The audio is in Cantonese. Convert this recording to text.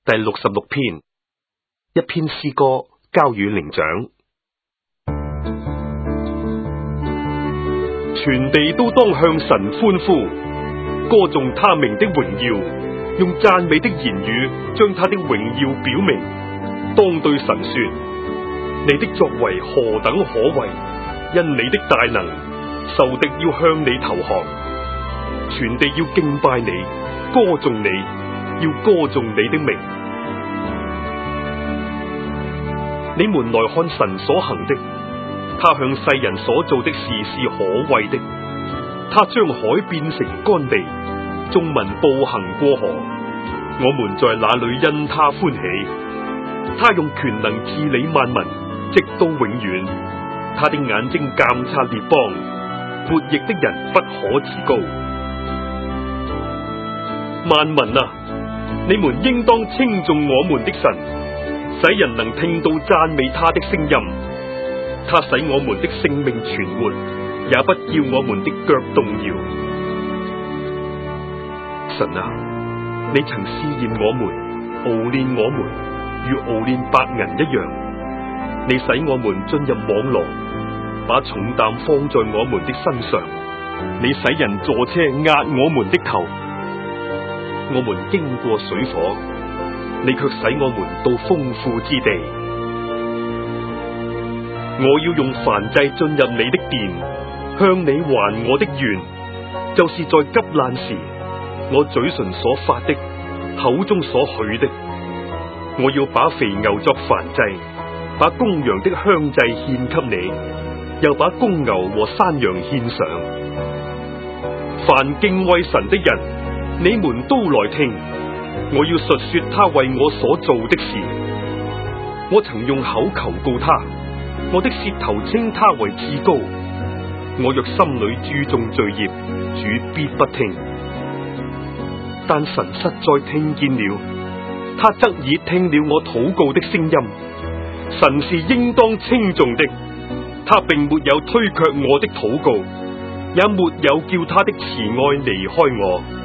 第66篇，一篇詩歌交與靈長。全地都當向神歡呼，歌頌他名的榮耀，用讚美的言語將他的榮耀表明。當對神說：你的作為何等可畏！因你的大能，仇敵要向你投降。全地要敬拜你，歌頌你，要歌頌你的名。你們來看神所行的，他向世人所做的事是可畏的。他將海變成乾地，眾民步行過河。我們在那裏因他歡喜。他用權能治理萬民，直到永遠。他的眼睛鑒察列邦，悖逆的人不可自高。萬民啊，你們應當稱頌我們的神，使人能聽到讚美他的聲音。他使我們的性命存活，也不叫我們的腳動搖。神啊，你曾試驗我們，熬煉我們，如熬煉白銀一樣。你使我們進入網羅，把重擔放在我們的身上。你使人坐車壓我們的頭。我們經過水火，你卻使我們到豐富之地。我要用燔祭進入你的殿，向你還我的願，就是在急難時，我嘴唇所發的，口中所許的。我要把肥牛作燔祭，把公羊的香祭獻給你，又把公牛和山羊獻上。凡敬畏神的人，你們都來聽，我要述說他為我所做的事。我曾用口求告他，我的舌頭稱他為至高。我若心裏注重罪孽，主必不聽。但神實在聽見了，他側耳聽了我禱告的聲音。神是應當稱頌的，他並沒有推卻我的禱告，也沒有叫他的慈愛離開我。